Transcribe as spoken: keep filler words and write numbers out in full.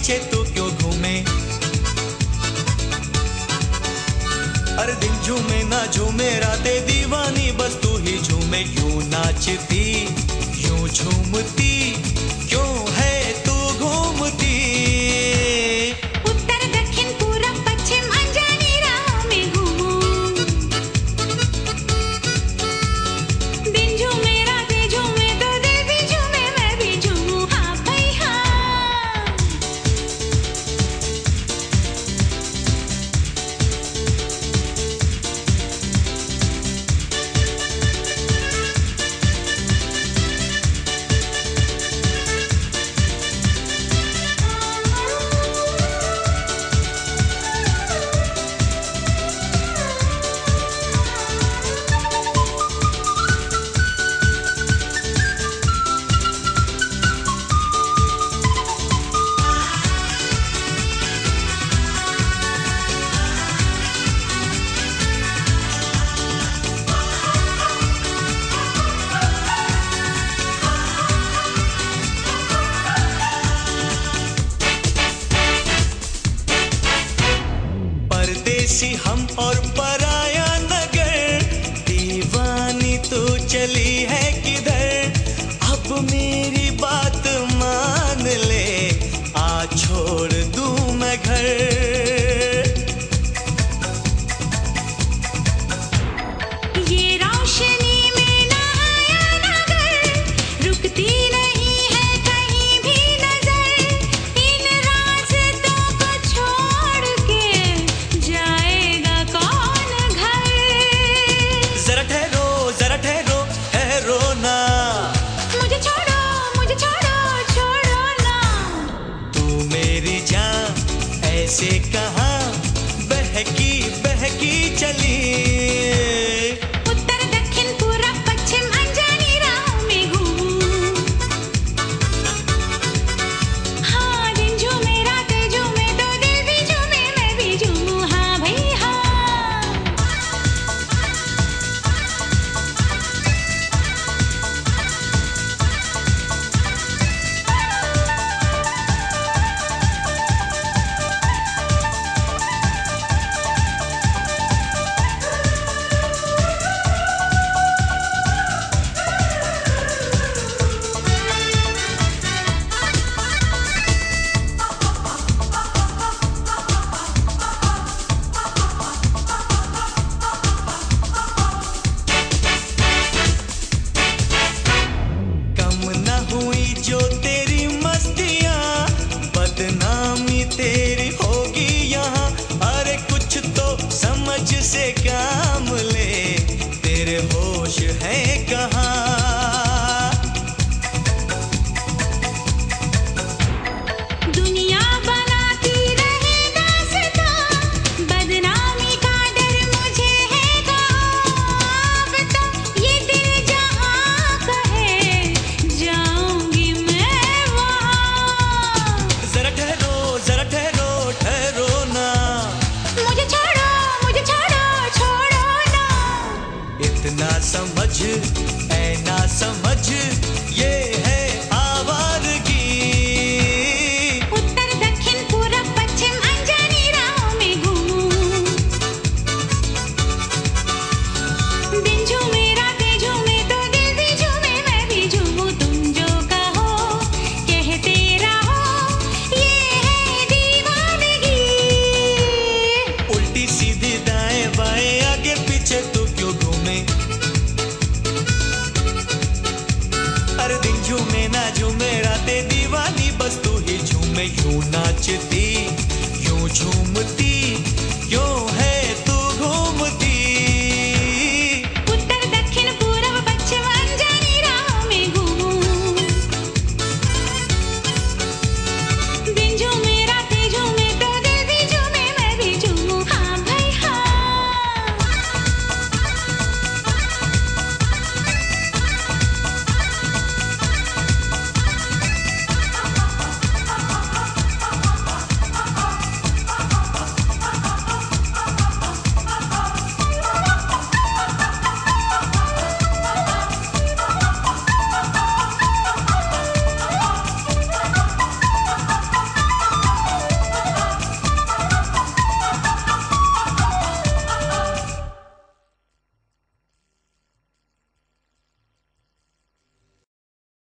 पीछे तू क्यों घूमे? हर दिन झूमे ना झूमे रातें दीवानी बस तू ही झूमे। यूं नाचती यूं झूमती क्यों है तू घूमती? उत्तर दक्षिण पूरब पश्चिम अनजानी राहों में घूमूं। दिन झूमे रातें झूमे तो दिल भी झूमे मैं भी झूमूं। हाँ भाई हाँ। परदेसी हम और पराया नगर, दीवानी तू चली है किधर? अब मेरी बात मान ले, आ छोड़ दूं मैं घर। ये रोशनी में नहाया नगर, रुकती नहीं है कहीं भी नजर। इन रास्तों को छोड़ के जाएगा कौन घर? जरा ठहरो जरा ठहरो ठहरो ना, मुझे छोड़ो मुझे छोड़ो छोड़ो ना। तू मेरी जान ऐसे कहाँ बहकी बहकी चली? उत्तर दक्षिण पूरब पश्चिम अनजानी राहों में घूमूं। हाँ दिन झूमे रातें झूमे तो दिल भी झूमे मैं भी झूमूं। हाँ भाई हाँ। कम न हुई जो तेरी मस्तियाँ, बदनामी तेरी होगी यहाँ। अरे कुछ तो समझ से काम ले, तेरे होश हैं कहाँ? दुनिया बनाती रहे दास्तां, बदनामी का डर मुझे है कहाँ। अब तो ये दिल जहाँ कहे जाऊंगी मैं वहाँ। जरा ठहरो जरा ठहरो ठहरो ना, मुझे छोड़ो मुझे छोड़ो छोड़ो ना। इतना समझ ऐ ना समझ ये है आवारगी। उत्तर दक्षिण पूरब पश्चिम अनजानी राहों में घूमूं। दिन झूमे रातें झूमे तो दिल भी झूमे मैं भी झूमूं। तुम जो कहो कहते रहो ये है दीवानगी। उल्टी सीधी दाएं बाएं आगे पीछे तू क्यों घूमे? हर दिन झूमे ना झूमे रातें दीवानी बस तू ही झूमे। यूं नाचती